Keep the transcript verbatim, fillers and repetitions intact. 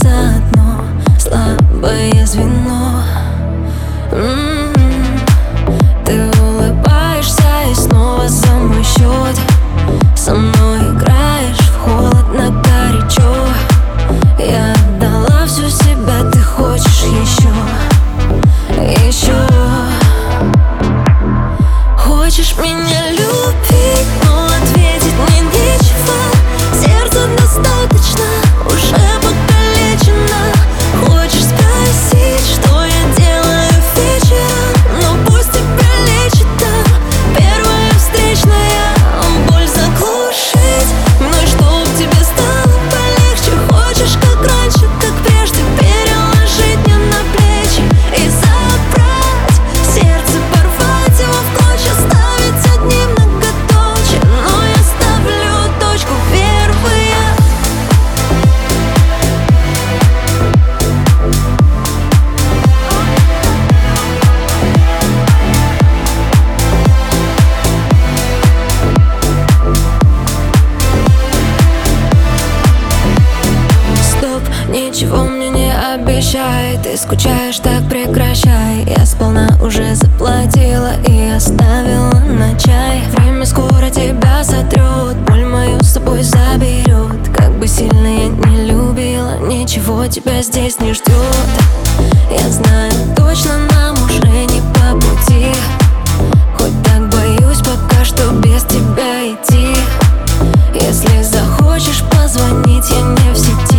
кажется одно слабое звено. М-м-м. Ты улыбаешься и снова за мой счет со мной играешь в холодно горячо. Я отдала всю себя, ты хочешь еще, еще. Хочешь меня любить, но ответить мне нечего. Сердце достаточно, уже покалечено. Хочешь спросить, что я делаю вечером, но пусть тебя лечит там первая встречная. Боль заглушить мной, чтоб тебе стало полегче. Хочешь как раньше, как прежде, переложить мне на плечи и забрать сердце, порвать его в клочья, оставить одним многоточие. Но я ставлю точку первая. Стоп, ничего мне не обещай. Ты скучаешь, так прекращай. Я сполна уже заплатила и оставила на чай. Время скоро тебя сотрет, боль мою с собой заберет. Как бы сильно я не любила, ничего тебя здесь не ждет. Я знаю точно, нам уже не по пути. Хоть так боюсь пока что без тебя идти. Если захочешь позвонить, я не в сети.